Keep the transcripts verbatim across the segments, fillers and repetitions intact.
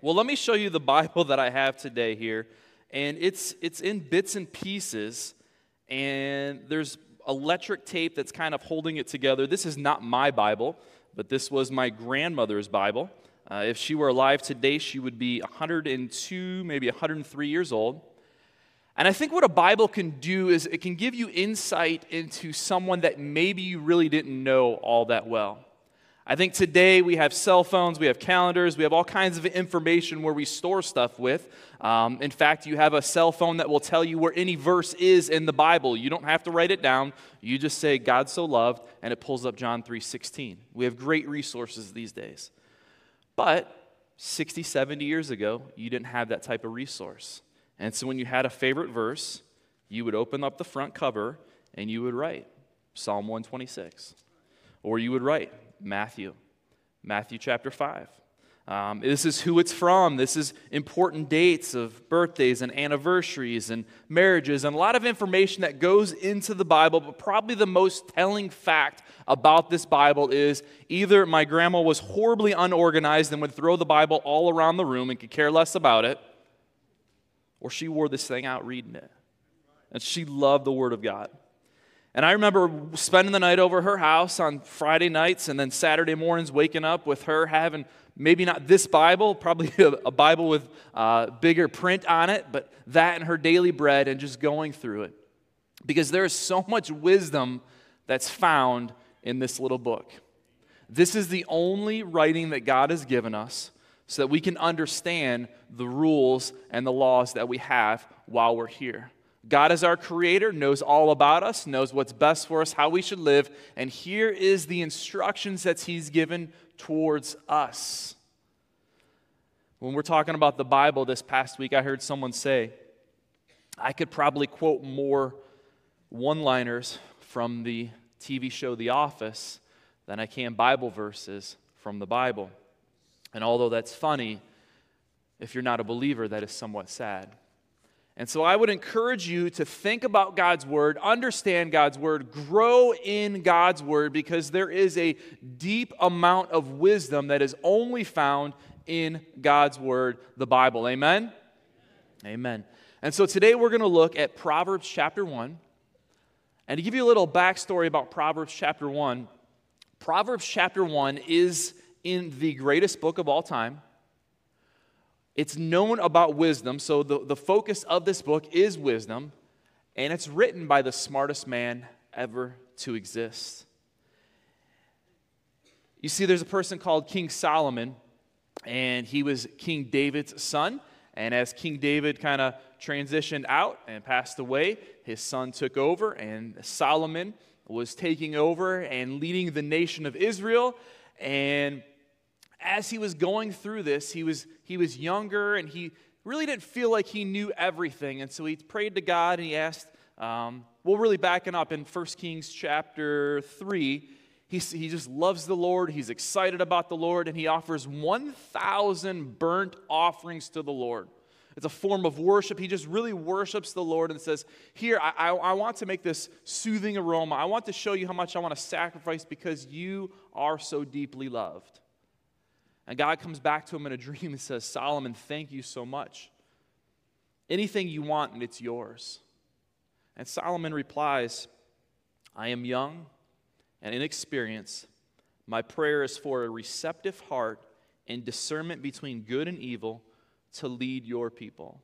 Well, let me show you the Bible that I have today here. And it's it's in bits and pieces. And there's electric tape that's kind of holding it together. This is not my Bible, but this was my grandmother's Bible. Uh, if she were alive today, she would be one hundred two, maybe one hundred three years old. And I think what a Bible can do is it can give you insight into someone that maybe you really didn't know all that well. I think today we have cell phones, we have calendars, we have all kinds of information where we store stuff with. Um, in fact, you have a cell phone that will tell you where any verse is in the Bible. You don't have to write it down. You just say, God so loved, and it pulls up John three sixteen. We have great resources these days. But sixty, seventy years ago, you didn't have that type of resource. And so when you had a favorite verse, you would open up the front cover and you would write Psalm one twenty-six. Or you would write Matthew, Matthew chapter five. Um, this is who it's from. This is important dates of birthdays and anniversaries and marriages and a lot of information that goes into the Bible. But probably the most telling fact about this Bible is either my grandma was horribly unorganized and would throw the Bible all around the room and could care less about it, or she wore this thing out reading it. And she loved the Word of God. And I remember spending the night over her house on Friday nights and then Saturday mornings waking up with her having maybe not this Bible, probably a, a Bible with uh, bigger print on it, but that and her daily bread and just going through it. Because there is so much wisdom that's found in this little book. This is the only writing that God has given us so that we can understand the rules and the laws that we have while we're here. God is our creator, knows all about us, knows what's best for us, how we should live, and here is the instructions that he's given towards us. When we're talking about the Bible this past week, I heard someone say, I could probably quote more one-liners from the T V show The Office than I can Bible verses from the Bible. And although that's funny, if you're not a believer, that is somewhat sad. And so I would encourage you to think about God's Word, understand God's Word, grow in God's Word, because there is a deep amount of wisdom that is only found in God's Word, the Bible. Amen? Amen. And so today we're going to look at Proverbs chapter one. And to give you a little backstory about Proverbs chapter one, Proverbs chapter one is in the greatest book of all time. It's known about wisdom, so the, the focus of this book is wisdom, and it's written by the smartest man ever to exist. You see, there's a person called King Solomon, and he was King David's son, and as King David kind of transitioned out and passed away, his son took over, and Solomon was taking over and leading the nation of Israel, and as he was going through this, he was he was younger, and he really didn't feel like he knew everything. And so he prayed to God, and he asked, um, well, really backing up in First Kings chapter three, he, he just loves the Lord. He's excited about the Lord, and he offers one thousand burnt offerings to the Lord. It's a form of worship. He just really worships the Lord and says, here, I, I, I want to make this soothing aroma. I want to show you how much I want to sacrifice because you are so deeply loved. And God comes back to him in a dream and says, Solomon, thank you so much. Anything you want, and it's yours. And Solomon replies, I am young and inexperienced. My prayer is for a receptive heart and discernment between good and evil to lead your people.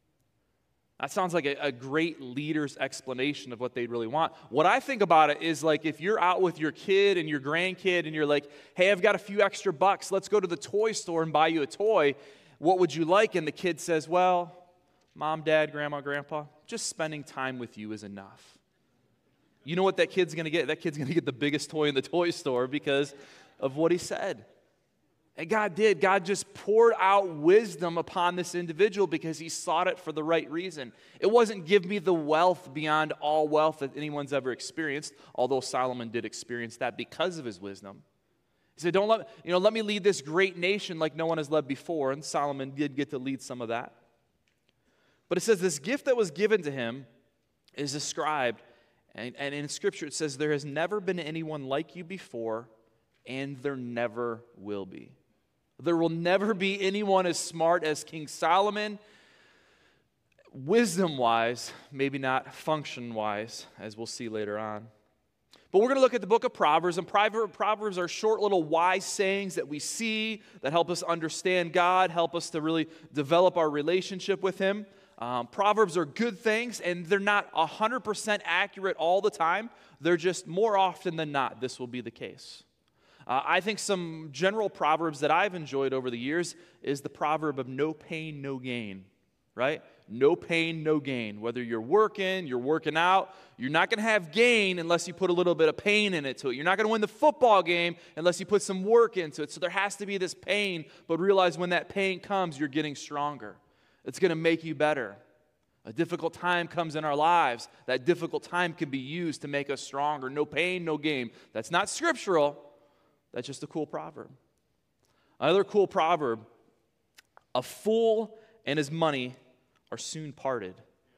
That sounds like a, a great leader's explanation of what they really want. What I think about it is like if you're out with your kid and your grandkid and you're like, hey, I've got a few extra bucks. Let's go to the toy store and buy you a toy. What would you like? And the kid says, well, mom, dad, grandma, grandpa, just spending time with you is enough. You know what that kid's going to get? That kid's going to get the biggest toy in the toy store because of what he said. And God did. God just poured out wisdom upon this individual because he sought it for the right reason. It wasn't give me the wealth beyond all wealth that anyone's ever experienced, although Solomon did experience that because of his wisdom. He said, don't let, you know, let me lead this great nation like no one has led before, and Solomon did get to lead some of that. But it says this gift that was given to him is described, and, and in Scripture it says, there has never been anyone like you before, and there never will be. There will never be anyone as smart as King Solomon, wisdom-wise, maybe not function-wise, as we'll see later on. But we're going to look at the book of Proverbs, and Proverbs are short little wise sayings that we see that help us understand God, help us to really develop our relationship with Him. Um, Proverbs are good things, and they're not one hundred percent accurate all the time. They're just more often than not, this will be the case. Uh, I think some general proverbs that I've enjoyed over the years is the proverb of no pain, no gain, right? No pain, no gain. Whether you're working, you're working out, you're not going to have gain unless you put a little bit of pain in it to it. You're not going to win the football game unless you put some work into it. So there has to be this pain, but realize when that pain comes, you're getting stronger. It's going to make you better. A difficult time comes in our lives. That difficult time can be used to make us stronger. No pain, no gain. That's not scriptural. That's just a cool proverb. Another cool proverb, a fool and his money are soon parted.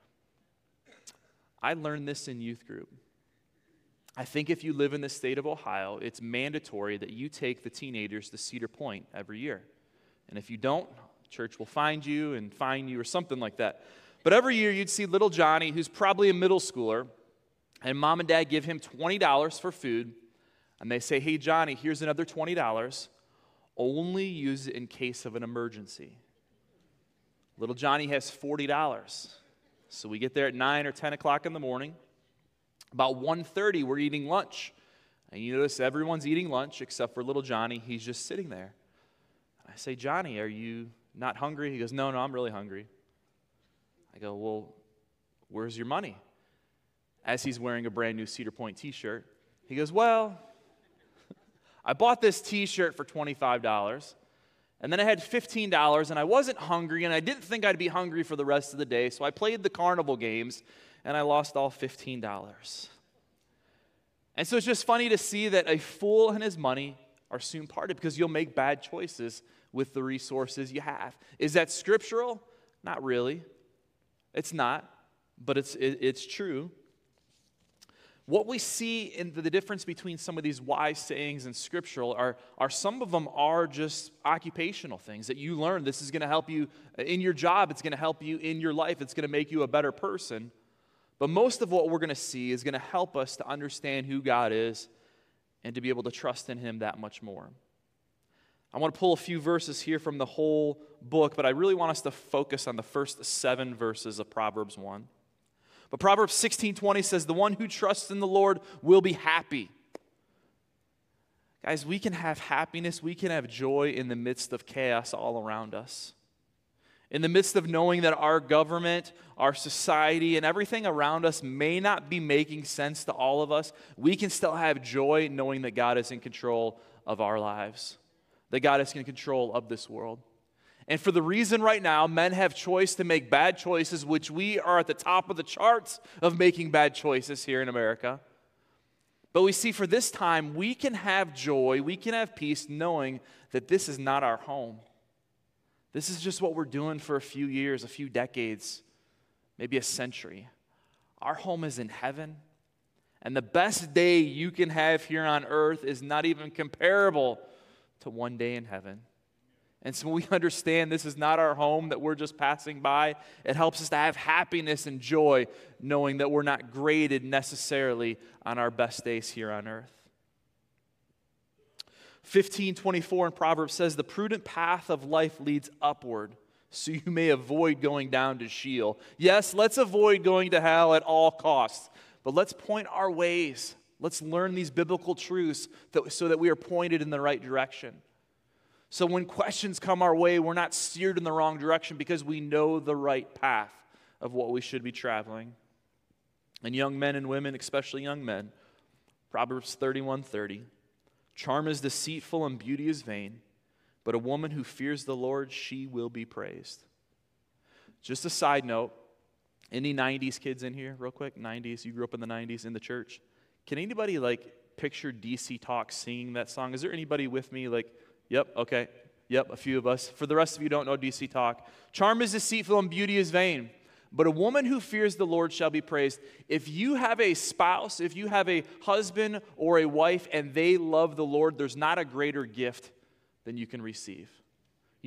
I learned this in youth group. I think if you live in the state of Ohio, it's mandatory that you take the teenagers to Cedar Point every year. And if you don't, church will find you and fine you or something like that. But every year you'd see little Johnny, who's probably a middle schooler, and mom and dad give him twenty dollars for food, and they say, hey, Johnny, here's another twenty dollars. Only use it in case of an emergency. Little Johnny has forty dollars. So we get there at nine or ten o'clock in the morning. About one thirty, we're eating lunch. And you notice everyone's eating lunch except for little Johnny. He's just sitting there. I say, Johnny, are you not hungry? He goes, no, no, I'm really hungry. I go, well, where's your money? As he's wearing a brand new Cedar Point t-shirt. He goes, well, I bought this t-shirt for twenty-five dollars. And then I had fifteen dollars, and I wasn't hungry, and I didn't think I'd be hungry for the rest of the day, so I played the carnival games, and I lost all fifteen dollars. And so it's just funny to see that a fool and his money are soon parted because you'll make bad choices with the resources you have. Is that scriptural? Not really. It's not, but it's it, it's true. What we see in the, the difference between some of these wise sayings and scriptural are, are some of them are just occupational things that you learn. This is going to help you in your job. It's going to help you in your life. It's going to make you a better person. But most of what we're going to see is going to help us to understand who God is and to be able to trust in Him that much more. I want to pull a few verses here from the whole book, but I really want us to focus on the first seven verses of Proverbs one. But Proverbs sixteen twenty says, the one who trusts in the Lord will be happy. Guys, we can have happiness, we can have joy in the midst of chaos all around us. In the midst of knowing that our government, our society, and everything around us may not be making sense to all of us, we can still have joy knowing that God is in control of our lives, that God is in control of this world. And for the reason right now, men have choice to make bad choices, which we are at the top of the charts of making bad choices here in America. But we see for this time, we can have joy, we can have peace knowing that this is not our home. This is just what we're doing for a few years, a few decades, maybe a century. Our home is in heaven. And the best day you can have here on earth is not even comparable to one day in heaven. And so we understand this is not our home that we're just passing by. It helps us to have happiness and joy knowing that we're not graded necessarily on our best days here on earth. fifteen twenty-four in Proverbs says, the prudent path of life leads upward, so you may avoid going down to Sheol. Yes, let's avoid going to hell at all costs, but let's point our ways. Let's learn these biblical truths that, so that we are pointed in the right direction. So when questions come our way, we're not steered in the wrong direction because we know the right path of what we should be traveling. And young men and women, especially young men, Proverbs thirty-one thirty, charm is deceitful and beauty is vain, but a woman who fears the Lord, she will be praised. Just a side note, any nineties kids in here, real quick? nineties, you grew up in the nineties in the church. Can anybody, like, picture D C Talk singing that song? Is there anybody with me, like, yep, okay, yep, a few of us. For the rest of you who don't know D C Talk, charm is deceitful and beauty is vain, but a woman who fears the Lord shall be praised. If you have a spouse, if you have a husband or a wife, and they love the Lord, there's not a greater gift than you can receive.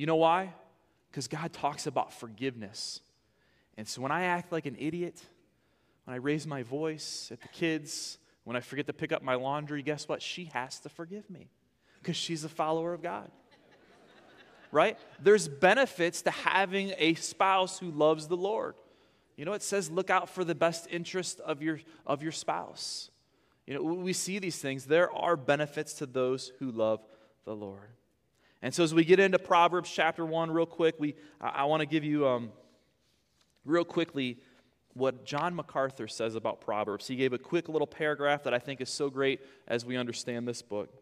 You know why? Because God talks about forgiveness. And so when I act like an idiot, when I raise my voice at the kids, when I forget to pick up my laundry, guess what? She has to forgive me because she's a follower of God. Right? There's benefits to having a spouse who loves the Lord. You know, it says look out for the best interest of your, of your spouse. You know, we see these things. There are benefits to those who love the Lord. And so as we get into Proverbs chapter one real quick, we I, I want to give you um, real quickly what John MacArthur says about Proverbs. He gave a quick little paragraph that I think is so great as we understand this book.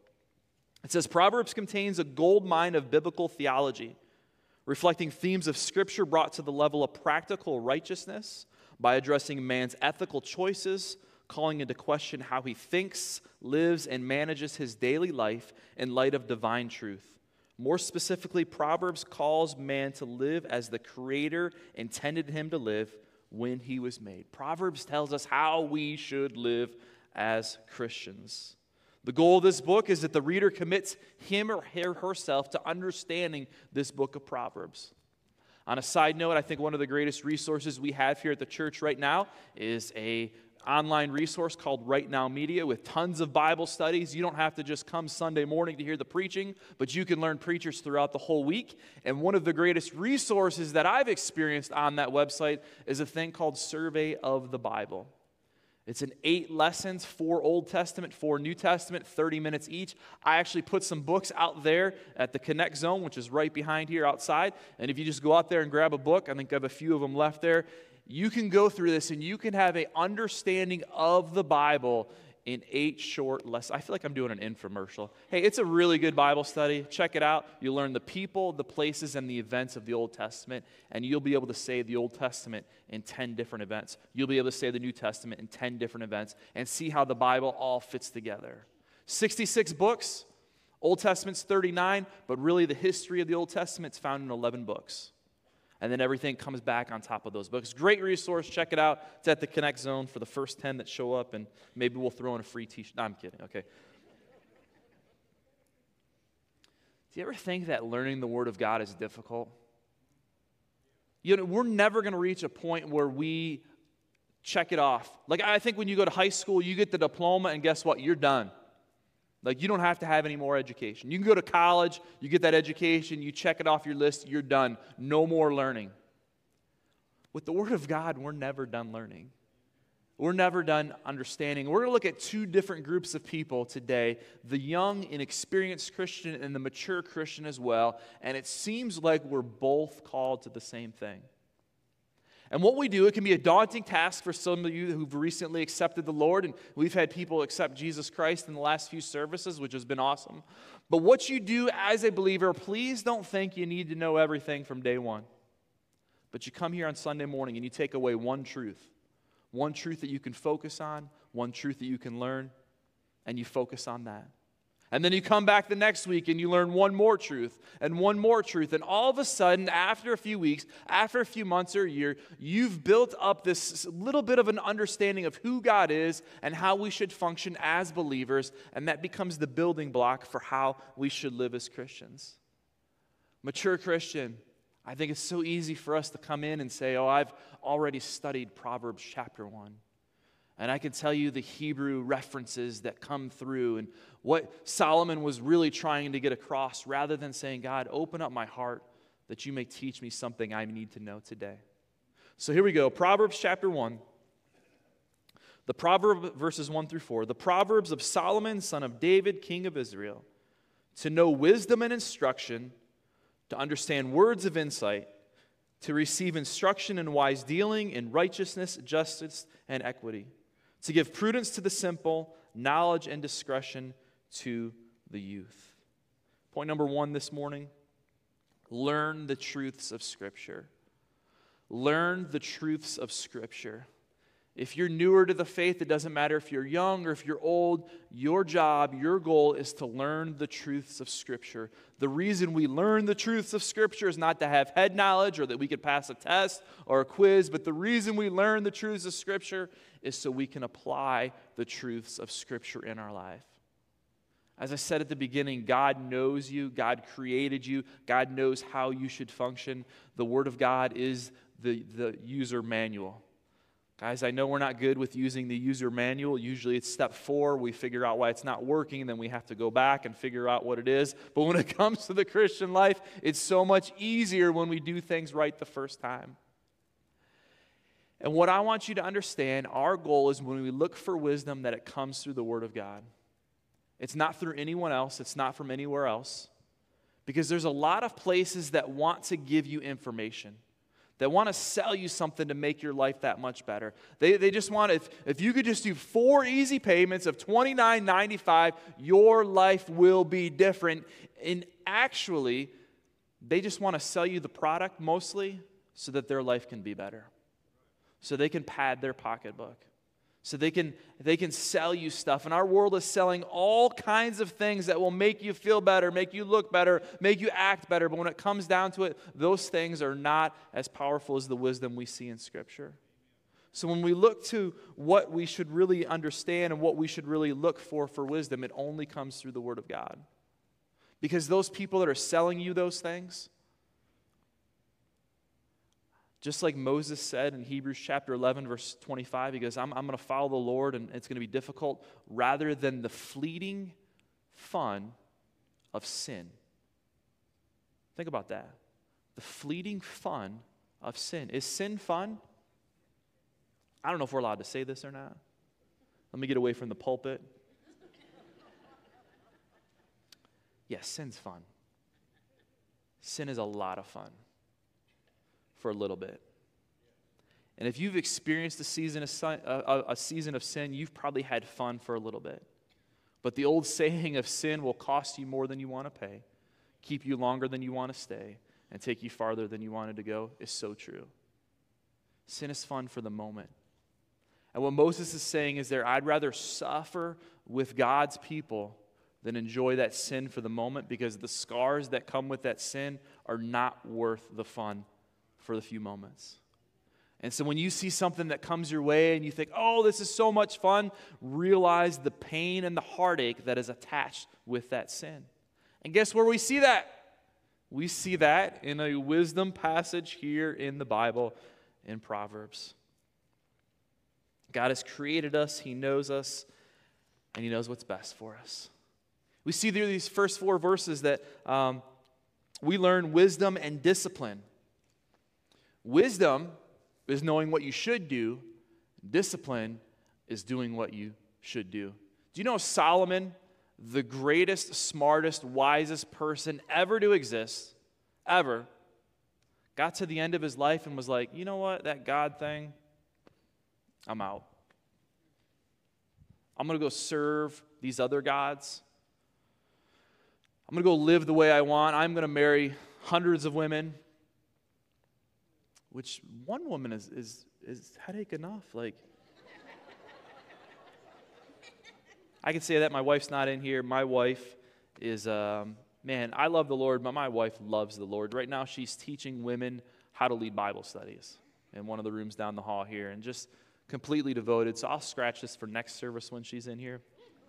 It says, Proverbs contains a gold mine of biblical theology, reflecting themes of Scripture brought to the level of practical righteousness by addressing man's ethical choices, calling into question how he thinks, lives, and manages his daily life in light of divine truth. More specifically, Proverbs calls man to live as the Creator intended him to live when he was made. Proverbs tells us how we should live as Christians. The goal of this book is that the reader commits him or her herself to understanding this book of Proverbs. On a side note, I think one of the greatest resources we have here at the church right now is a online resource called Right Now Media with tons of Bible studies. You don't have to just come Sunday morning to hear the preaching, but you can learn preachers throughout the whole week. And one of the greatest resources that I've experienced on that website is a thing called Survey of the Bible. It's an eight lessons, four Old Testament, four New Testament, thirty minutes each. I actually put some books out there at the Connect Zone, which is right behind here outside. And if you just go out there and grab a book, I think I have a few of them left there, you can go through this and you can have an understanding of the Bible in eight short lessons. I feel like I'm doing an infomercial. Hey, it's a really good Bible study. Check it out. You'll learn the people, the places, and the events of the Old Testament, and you'll be able to say the Old Testament in ten different events. You'll be able to say the New Testament in ten different events and see how the Bible all fits together. sixty-six books, Old Testament's thirty-nine, but really the history of the Old Testament's found in eleven books. And then everything comes back on top of those books. Great resource. Check it out. It's at the Connect Zone for the first ten that show up, and maybe we'll throw in a free t-shirt. No, I'm kidding. Okay. Do you ever think that learning the Word of God is difficult? You know, we're never going to reach a point where we check it off. Like, I think when you go to high school, you get the diploma, and guess what? You're done. Like, you don't have to have any more education. You can go to college, you get that education, you check it off your list, you're done. No more learning. With the Word of God, we're never done learning. We're never done understanding. We're going to look at two different groups of people today, the young, inexperienced Christian and the mature Christian as well, and it seems like we're both called to the same thing. And what we do, it can be a daunting task for some of you who've recently accepted the Lord, and we've had people accept Jesus Christ in the last few services, which has been awesome. But what you do as a believer, please don't think you need to know everything from day one. But you come here on Sunday morning and you take away one truth, one truth that you can focus on, one truth that you can learn, and you focus on that. And then you come back the next week and you learn one more truth and one more truth. And all of a sudden, after a few weeks, after a few months or a year, you've built up this little bit of an understanding of who God is and how we should function as believers. And that becomes the building block for how we should live as Christians. Mature Christian, I think it's so easy for us to come in and say, oh, I've already studied Proverbs chapter one. And I can tell you the Hebrew references that come through and what Solomon was really trying to get across rather than saying, God, open up my heart that you may teach me something I need to know today. So here we go. Proverbs chapter one. The proverb verses one through four. The Proverbs of Solomon, son of David, king of Israel, to know wisdom and instruction, to understand words of insight, to receive instruction in wise dealing, in righteousness, justice, and equity, to give prudence to the simple, knowledge and discretion to the youth. Point number one this morning, learn the truths of Scripture. Learn the truths of Scripture. If you're newer to the faith, it doesn't matter if you're young or if you're old, your job, your goal is to learn the truths of Scripture. The reason we learn the truths of Scripture is not to have head knowledge or that we could pass a test or a quiz, but the reason we learn the truths of Scripture is so we can apply the truths of Scripture in our life. As I said at the beginning, God knows you. God created you. God knows how you should function. The Word of God is the, the user manual. Guys, I know we're not good with using the user manual. Usually it's step four. We figure out why it's not working, and then we have to go back and figure out what it is. But when it comes to the Christian life, it's so much easier when we do things right the first time. And what I want you to understand, our goal is when we look for wisdom that it comes through the Word of God. It's not through anyone else. It's not from anywhere else. Because there's a lot of places that want to give you information, that want to sell you something to make your life that much better. They, they just want, if, if you could just do four easy payments of twenty-nine ninety-five, your life will be different. And actually, they just want to sell you the product mostly so that their life can be better. So they can pad their pocketbook. So they can, they can sell you stuff. And our world is selling all kinds of things that will make you feel better, make you look better, make you act better. But when it comes down to it, those things are not as powerful as the wisdom we see in Scripture. So when we look to what we should really understand and what we should really look for for wisdom, it only comes through the Word of God. Because those people that are selling you those things, just like Moses said in Hebrews chapter eleven, verse twenty-five, he goes, I'm, I'm going to follow the Lord, and it's going to be difficult, rather than the fleeting fun of sin. Think about that. The fleeting fun of sin. Is sin fun? I don't know if we're allowed to say this or not. Let me get away from the pulpit. Yes, sin's fun. Sin is a lot of fun. For a little bit. And if you've experienced a season of sin, a, a season of sin, you've probably had fun for a little bit. But the old saying of sin will cost you more than you want to pay, keep you longer than you want to stay, and take you farther than you wanted to go is so true. Sin is fun for the moment. And what Moses is saying is there, I'd rather suffer with God's people than enjoy that sin for the moment, because the scars that come with that sin are not worth the fun for the few moments. And so when you see something that comes your way and you think, oh, this is so much fun, realize the pain and the heartache that is attached with that sin. And guess where we see that? We see that in a wisdom passage here in the Bible in Proverbs. God has created us, He knows us, and He knows what's best for us. We see through these first four verses that um, we learn wisdom and discipline. Wisdom is knowing what you should do. Discipline is doing what you should do. Do you know Solomon, the greatest, smartest, wisest person ever to exist, ever, got to the end of his life and was like, you know what, that God thing, I'm out. I'm going to go serve these other gods. I'm going to go live the way I want. I'm going to marry hundreds of women. Which one woman is, is, is headache enough. Like, I can say that my wife's not in here. My wife is, um, man, I love the Lord, but my wife loves the Lord. Right now, she's teaching women how to lead Bible studies in one of the rooms down the hall here, and just completely devoted. So I'll scratch this for next service when she's in here.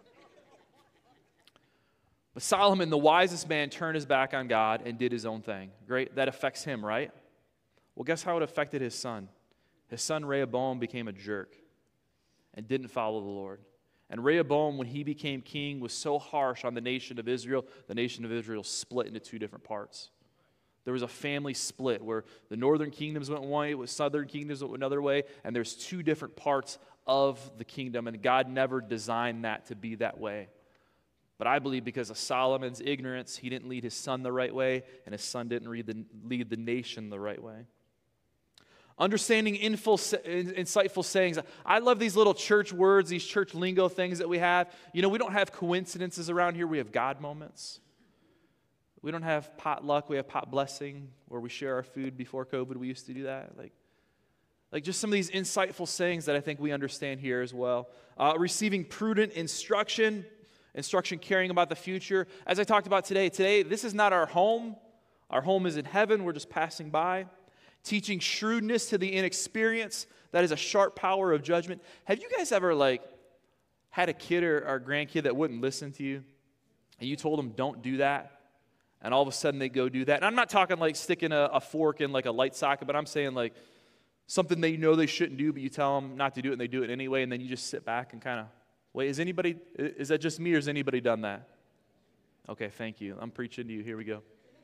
But Solomon, the wisest man, turned his back on God and did his own thing. Great, that affects him, right? Well, guess how it affected his son? His son Rehoboam became a jerk and didn't follow the Lord. And Rehoboam, when he became king, was so harsh on the nation of Israel, the nation of Israel split into two different parts. There was a family split where the northern kingdoms went one way, with southern kingdoms went another way, and there's two different parts of the kingdom, and God never designed that to be that way. But I believe because of Solomon's ignorance, he didn't lead his son the right way, and his son didn't lead the, lead the nation the right way. Understanding inful, insightful sayings. I love these little church words, these church lingo things that we have. You know, we don't have coincidences around here. We have God moments. We don't have potluck. We have pot blessing, where we share our food. Before COVID, we used to do that. Like, like just some of these insightful sayings that I think we understand here as well. Uh, receiving prudent instruction, instruction caring about the future. As I talked about today, today, this is not our home. Our home is in heaven. We're just passing by. Teaching shrewdness to the inexperienced. That is a sharp power of judgment. Have you guys ever, like, had a kid or, or a grandkid that wouldn't listen to you? and you told them, don't do that, and all of a sudden they go do that. And I'm not talking like sticking a, a fork in like a light socket, but I'm saying like something they know they shouldn't do, but you tell them not to do it, and they do it anyway, and then you just sit back and kind of, wait, is anybody, is that just me, or has anybody done that? Okay, thank you. I'm preaching to you. Here we go.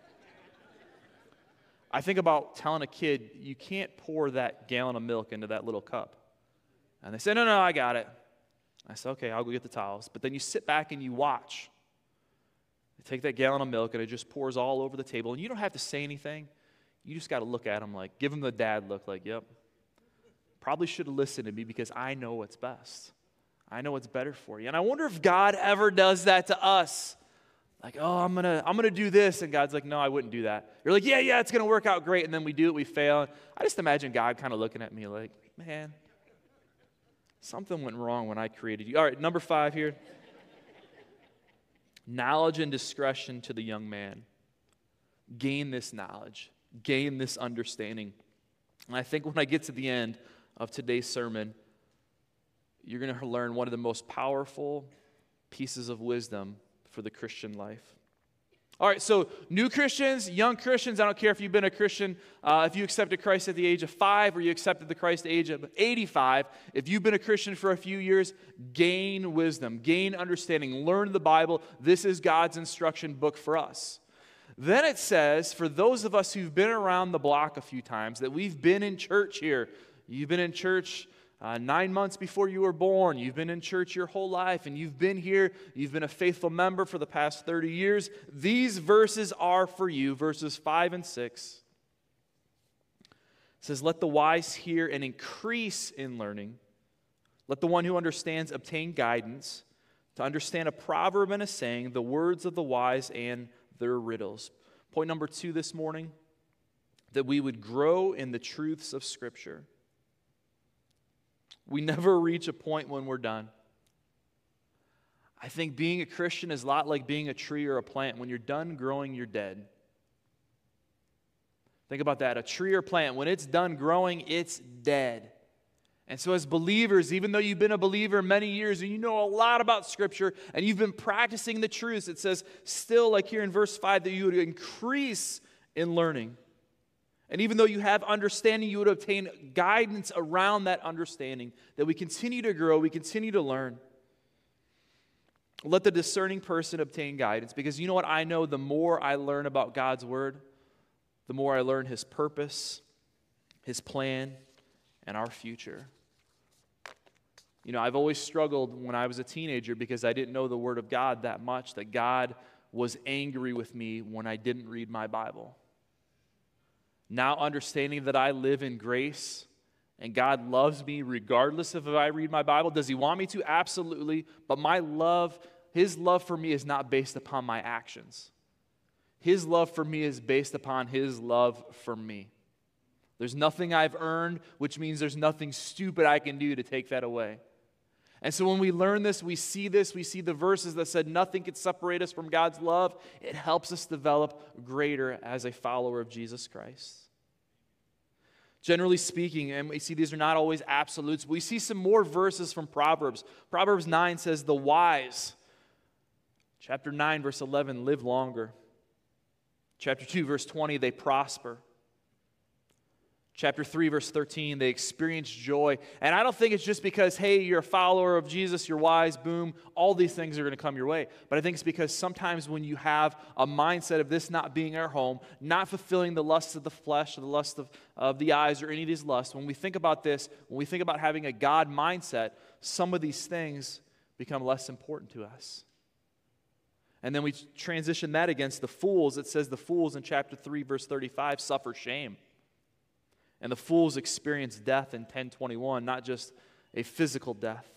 I think about telling a kid, you can't pour that gallon of milk into that little cup. And they say, no, no, I got it. I said, okay, I'll go get the towels. But then you sit back and you watch. You take that gallon of milk and it just pours all over the table. And you don't have to say anything. You just got to look at them like, give them the dad look like, yep. Probably should have listened to me because I know what's best. I know what's better for you. And I wonder if God ever does that to us. Like, oh, I'm gonna, I'm gonna do this, and God's like, no, I wouldn't do that. You're like, yeah, yeah, it's gonna work out great, and then we do it, we fail. I just imagine God kind of looking at me like, man, something went wrong when I created you. All right, number five here. Knowledge and discretion to the young man. Gain this knowledge, gain this understanding. And I think when I get to the end of today's sermon, you're gonna learn one of the most powerful pieces of wisdom for the Christian life. All right, so new Christians, young Christians, I don't care if you've been a Christian, uh, if you accepted Christ at the age of five or you accepted the Christ at the age of eighty-five, if you've been a Christian for a few years, gain wisdom, gain understanding, learn the Bible. This is God's instruction book for us. Then it says, for those of us who've been around the block a few times, that we've been in church here, you've been in church Uh, nine months before you were born, you've been in church your whole life, and you've been here, you've been a faithful member for the past thirty years. These verses are for you, verses five and six. It says, let the wise hear and increase in learning. Let the one who understands obtain guidance. To understand a proverb and a saying, the words of the wise and their riddles. Point number two this morning, that we would grow in the truths of Scripture. We never reach a point when we're done. I think being a Christian is a lot like being a tree or a plant. When you're done growing, you're dead. Think about that. A tree or plant, when it's done growing, it's dead. And so as believers, even though you've been a believer many years and you know a lot about Scripture and you've been practicing the truths, it says still, like here in verse five, that you would increase in learning. And even though you have understanding, you would obtain guidance around that understanding, that we continue to grow, we continue to learn. Let the discerning person obtain guidance, because you know what? I know the more I learn about God's Word, the more I learn His purpose, His plan, and our future. You know, I've always struggled when I was a teenager because I didn't know the Word of God that much, that God was angry with me when I didn't read my Bible. Now understanding that I live in grace and God loves me regardless of if I read my Bible. Does He want me to? Absolutely. But my love, His love for me is not based upon my actions. His love for me is based upon His love for me. There's nothing I've earned, which means there's nothing stupid I can do to take that away. And so when we learn this, we see this, we see the verses that said nothing can separate us from God's love. It helps us develop greater as a follower of Jesus Christ. Generally speaking, and we see these are not always absolutes, but we see some more verses from Proverbs. Proverbs nine says, the wise, chapter nine, verse eleven, live longer. Chapter two, verse twenty, they prosper. Chapter three, verse thirteen, they experience joy. And I don't think it's just because, hey, you're a follower of Jesus, you're wise, boom, all these things are going to come your way. But I think it's because sometimes when you have a mindset of this not being our home, not fulfilling the lusts of the flesh, or the lust of, of the eyes, or any of these lusts, when we think about this, when we think about having a God mindset, some of these things become less important to us. And then we transition that against the fools. It says the fools in chapter three, verse thirty-five, suffer shame. And the fools experience death in ten twenty-one, not just a physical death.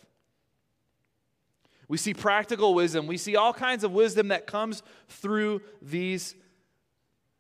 We see practical wisdom. We see all kinds of wisdom that comes through these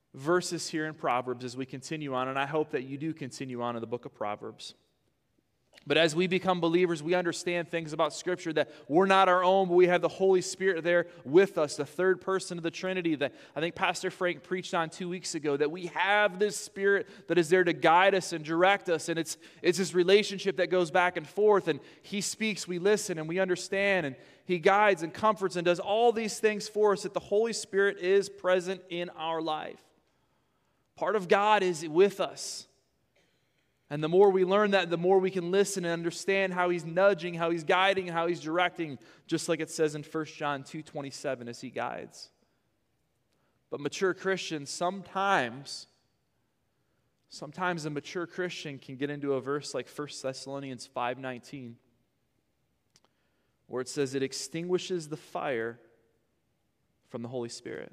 verses here in Proverbs as we continue on. And I hope that you do continue on in the book of Proverbs. But as we become believers, we understand things about Scripture that we're not our own, but we have the Holy Spirit there with us, the third person of the Trinity that I think Pastor Frank preached on two weeks ago, that we have this Spirit that is there to guide us and direct us. And it's, it's this relationship that goes back and forth, and He speaks, we listen, and we understand, and He guides and comforts and does all these things for us, that the Holy Spirit is present in our life. Part of God is with us. And the more we learn that, the more we can listen and understand how He's nudging, how He's guiding, how He's directing, just like it says in First John two twenty-seven as He guides. But mature Christians, sometimes, sometimes a mature Christian can get into a verse like First Thessalonians five nineteen, where it says it extinguishes the fire from the Holy Spirit.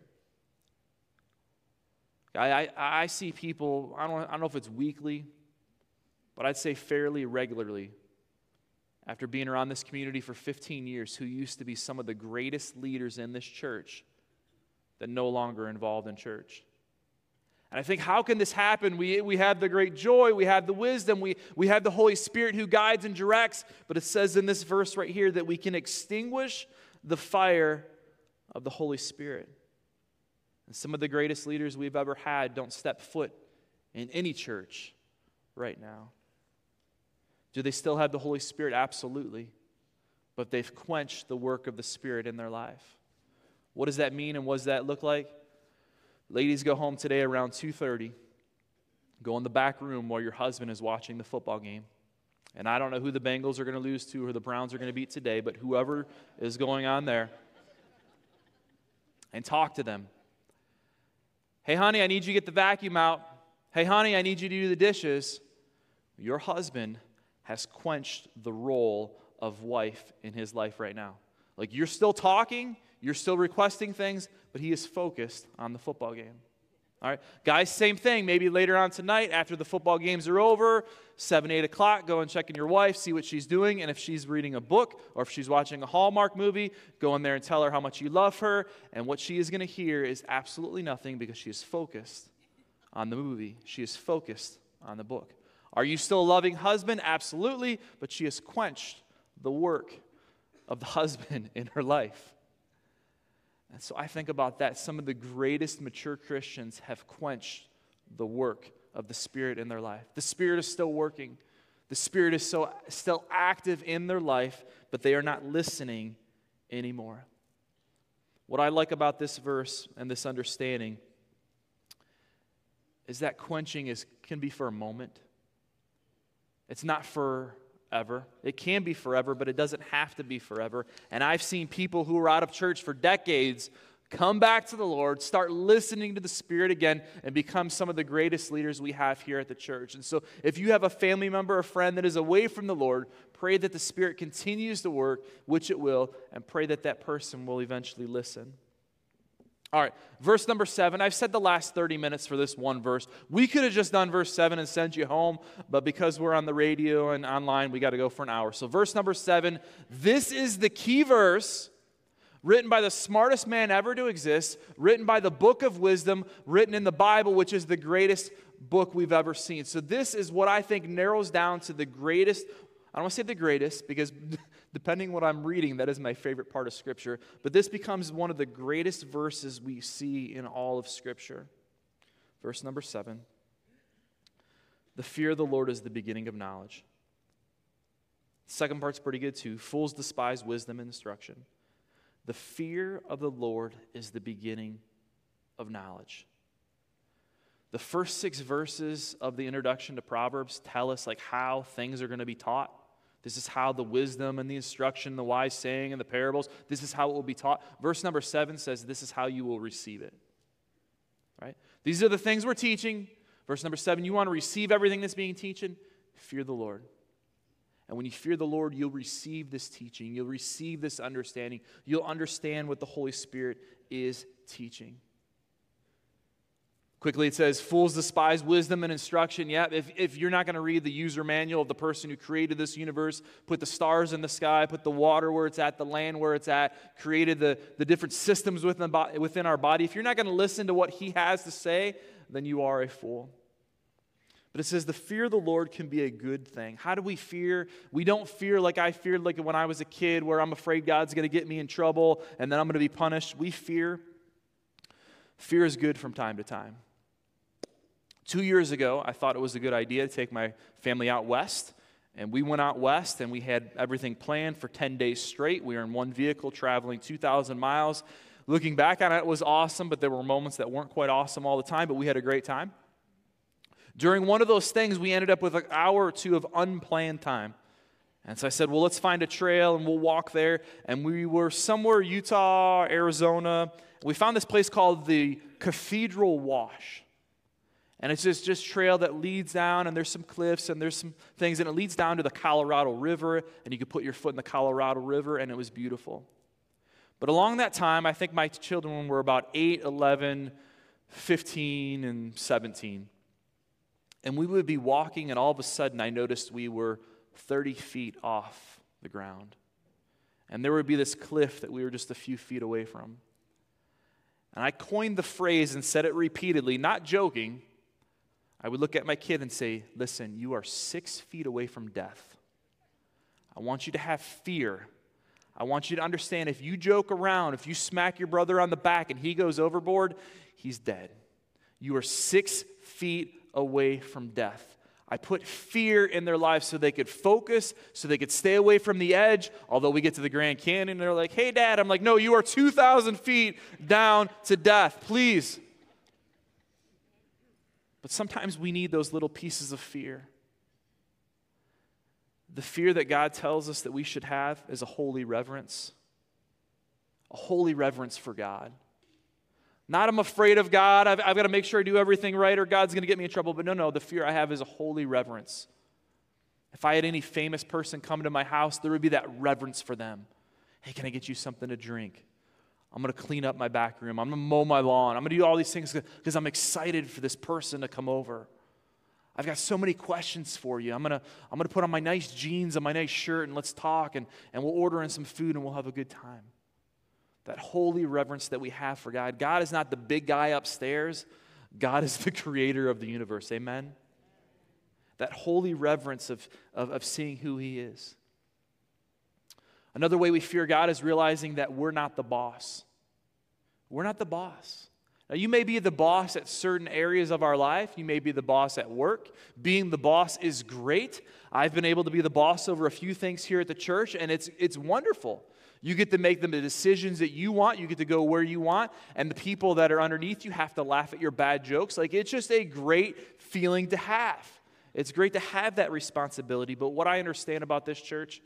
I, I, I see people, I don't, I don't know if it's weekly, but I'd say fairly regularly, after being around this community for fifteen years, who used to be some of the greatest leaders in this church that no longer are involved in church. And I think, how can this happen? We, we have the great joy, we have the wisdom, we, we have the Holy Spirit who guides and directs, but it says in this verse right here that we can extinguish the fire of the Holy Spirit. And some of the greatest leaders we've ever had don't step foot in any church right now. Do they still have the Holy Spirit? Absolutely. But they've quenched the work of the Spirit in their life. What does that mean and what does that look like? Ladies, go home today around two thirty. Go in the back room while your husband is watching the football game. And I don't know who the Bengals are going to lose to or the Browns are going to beat today, but whoever is going on there, and talk to them. Hey, honey, I need you to get the vacuum out. Hey, honey, I need you to do the dishes. Your husband has quenched the role of wife in his life right now. Like, you're still talking, you're still requesting things, but he is focused on the football game. All right, guys, same thing. Maybe later on tonight, after the football games are over, seven, eight o'clock, go and check on your wife, see what she's doing, and if she's reading a book or if she's watching a Hallmark movie, go in there and tell her how much you love her, and what she is going to hear is absolutely nothing because she is focused on the movie. She is focused on the book. Are you still a loving husband? Absolutely, but she has quenched the work of the husband in her life. And so I think about that. Some of the greatest mature Christians have quenched the work of the Spirit in their life. The Spirit is still working. The Spirit is so, still active in their life, but they are not listening anymore. What I like about this verse and this understanding is that quenching is can be for a moment. It's not forever. It can be forever, but it doesn't have to be forever. And I've seen people who were out of church for decades come back to the Lord, start listening to the Spirit again, and become some of the greatest leaders we have here at the church. And so if you have a family member or friend that is away from the Lord, pray that the Spirit continues to work, which it will, and pray that that person will eventually listen. All right, verse number seven. I've said the last thirty minutes for this one verse. We could have just done verse seven and sent you home, but because we're on the radio and online, we got to go for an hour. So verse number seven, this is the key verse written by the smartest man ever to exist, written by the book of wisdom, written in the Bible, which is the greatest book we've ever seen. So this is what I think narrows down to the greatest. I don't want to say the greatest because depending what I'm reading, that is my favorite part of Scripture. But this becomes one of the greatest verses we see in all of Scripture. Verse number seven. The fear of the Lord is the beginning of knowledge. The second part's pretty good too. Fools despise wisdom and instruction. The fear of the Lord is the beginning of knowledge. The first six verses of the introduction to Proverbs tell us like how things are going to be taught. This is how the wisdom and the instruction, the wise saying and the parables, this is how it will be taught. Verse number seven says this is how you will receive it. Right? These are the things we're teaching. Verse number seven, you want to receive everything that's being teaching? Fear the Lord. And when you fear the Lord, you'll receive this teaching. You'll receive this understanding. You'll understand what the Holy Spirit is teaching. Quickly, it says, fools despise wisdom and instruction. Yeah, if, if you're not going to read the user manual of the person who created this universe, put the stars in the sky, put the water where it's at, the land where it's at, created the, the different systems within, within our body, if you're not going to listen to what he has to say, then you are a fool. But it says the fear of the Lord can be a good thing. How do we fear? We don't fear like I feared like when I was a kid, where I'm afraid God's going to get me in trouble and then I'm going to be punished. We fear. Fear is good from time to time. Two years ago, I thought it was a good idea to take my family out west. And we went out west and we had everything planned for ten days straight. We were in one vehicle traveling two thousand miles. Looking back on it, it was awesome, but there were moments that weren't quite awesome all the time, but we had a great time. During one of those things, we ended up with an hour or two of unplanned time. And so I said, well, let's find a trail and we'll walk there. And we were somewhere, Utah, Arizona. We found this place called the Cathedral Wash. And it's just just trail that leads down, and there's some cliffs, and there's some things, and it leads down to the Colorado River, and you could put your foot in the Colorado River, and it was beautiful. But along that time, I think my children were about eight, eleven, fifteen, and seventeen. And we would be walking, and all of a sudden I noticed we were thirty feet off the ground. And there would be this cliff that we were just a few feet away from. And I coined the phrase and said it repeatedly, not joking. I would look at my kid and say, listen, you are six feet away from death. I want you to have fear. I want you to understand, if you joke around, if you smack your brother on the back and he goes overboard, he's dead. You are six feet away from death. I put fear in their lives so they could focus, so they could stay away from the edge. Although we get to the Grand Canyon and they're like, hey, Dad. I'm like, no, you are two thousand feet down to death. Please. But sometimes we need those little pieces of fear. The fear that God tells us that we should have is a holy reverence. A holy reverence for God. Not I'm afraid of God, I've, I've got to make sure I do everything right or God's going to get me in trouble. But no, no, the fear I have is a holy reverence. If I had any famous person come to my house, there would be that reverence for them. Hey, can I get you something to drink? I'm going to clean up my back room. I'm going to mow my lawn. I'm going to do all these things because I'm excited for this person to come over. I've got so many questions for you. I'm going to, I'm going to put on my nice jeans and my nice shirt and let's talk and, and we'll order in some food and we'll have a good time. That holy reverence that we have for God. God is not the big guy upstairs. God is the creator of the universe. Amen? That holy reverence of, of, of seeing who he is. Another way we fear God is realizing that we're not the boss. We're not the boss. Now, you may be the boss at certain areas of our life. You may be the boss at work. Being the boss is great. I've been able to be the boss over a few things here at the church, and it's it's wonderful. You get to make them the decisions that you want. You get to go where you want. And the people that are underneath you have to laugh at your bad jokes. Like, it's just a great feeling to have. It's great to have that responsibility. But what I understand about this church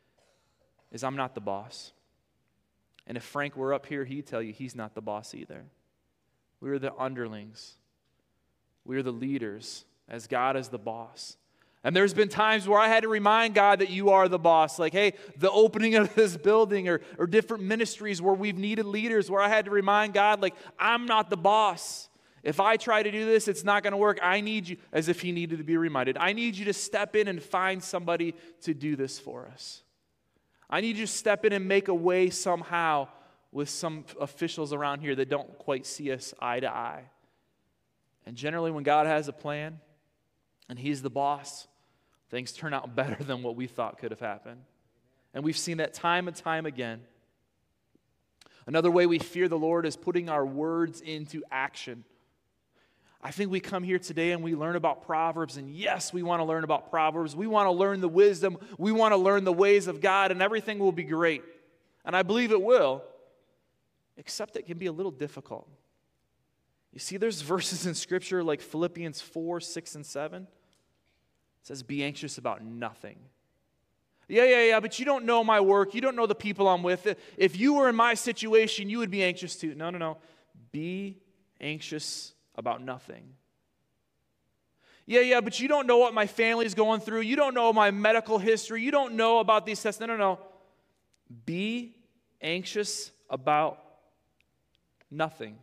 is I'm not the boss. And if Frank were up here, he'd tell you he's not the boss either. We're the underlings. We're the leaders, as God is the boss. And there's been times where I had to remind God that you are the boss. Like, hey, the opening of this building or, or different ministries where we've needed leaders, where I had to remind God, like, I'm not the boss. If I try to do this, it's not going to work. I need you, as if he needed to be reminded, I need you to step in and find somebody to do this for us. I need you to step in and make a way somehow with some officials around here that don't quite see us eye to eye. And generally when God has a plan and he's the boss, things turn out better than what we thought could have happened. And we've seen that time and time again. Another way we fear the Lord is putting our words into action. I think we come here today and we learn about Proverbs, and yes, we want to learn about Proverbs. We want to learn the wisdom. We want to learn the ways of God, and everything will be great. And I believe it will, except it can be a little difficult. You see, there's verses in Scripture like Philippians four, six, and seven. It says, be anxious about nothing. Yeah, yeah, yeah, but you don't know my work. You don't know the people I'm with. If you were in my situation, you would be anxious too. No, no, no. Be anxious about nothing. Yeah, yeah, but you don't know what my family's going through. You don't know my medical history. You don't know about these tests. No, no, no. Be anxious about nothing.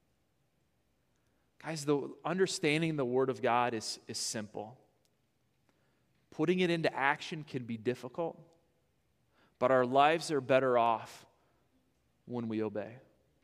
Guys, the understanding the Word of God is, is simple. Putting it into action can be difficult, but our lives are better off when we obey.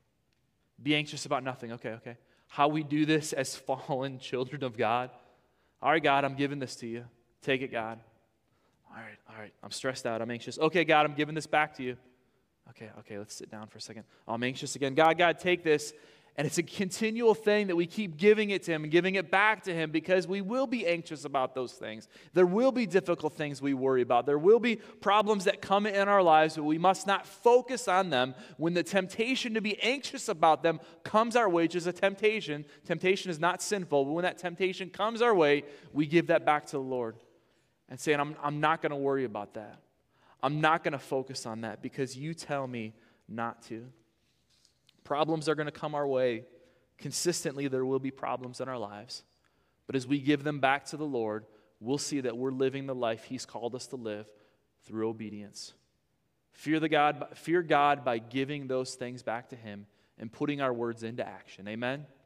Be anxious about nothing. Okay, okay. How we do this as fallen children of God, All right, God, I'm giving this to you. Take it, God. All right, all right. I'm stressed out. I'm anxious. Okay, God, I'm giving this back to you. Okay, okay, let's sit down for a second. Oh, I'm anxious again. God, God, take this. And it's a continual thing that we keep giving it to him and giving it back to him because we will be anxious about those things. There will be difficult things we worry about. There will be problems that come in our lives, but we must not focus on them. When the temptation to be anxious about them comes our way, which is a temptation, temptation is not sinful, but when that temptation comes our way, we give that back to the Lord and say, I'm, I'm not going to worry about that. I'm not going to focus on that because you tell me not to. Problems are going to come our way. Consistently, there will be problems in our lives. But as we give them back to the Lord, we'll see that we're living the life he's called us to live through obedience. Fear the God, fear God by giving those things back to him and putting our words into action. Amen?